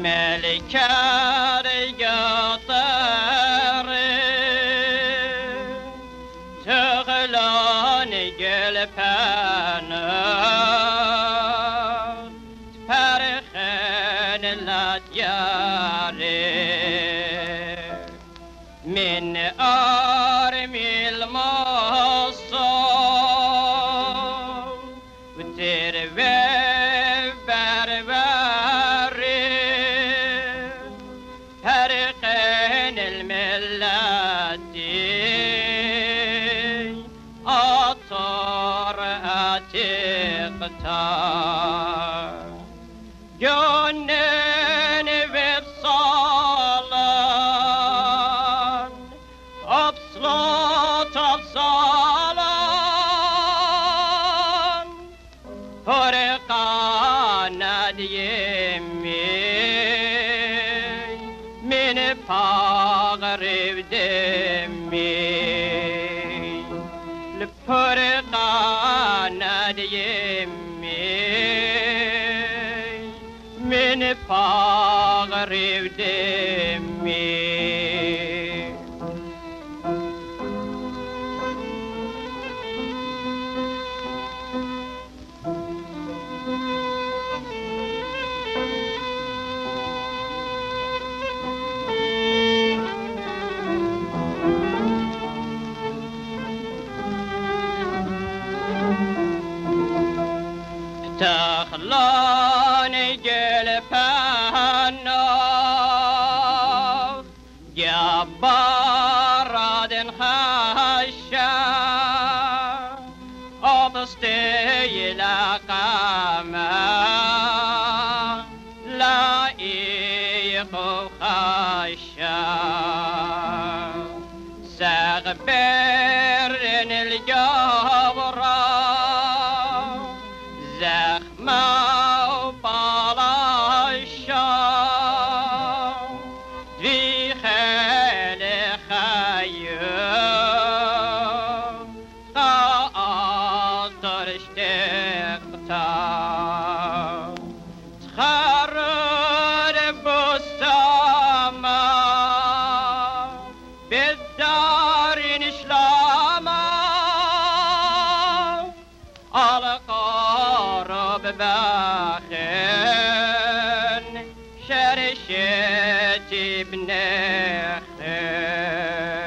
ملکر یاطر تغلان گل پناه پرخن لدیاره من آرمیل ماسا و تروه فرقين الملاتي أطر أتقتا جنن ببصالان أبصلات أبصالان فرقان ديمي من پاغرب دمی لپرقان دیمی من پاغرب دمی تخلان گل پناه جبارادن خشا آبسته لقمه لایق خشا سغبرن الجورا زخمه و بالاشا دی خیلی خیام خاطرش تقتا تخرر بستاما بدارین اشلاما بباخن شرشت بنخن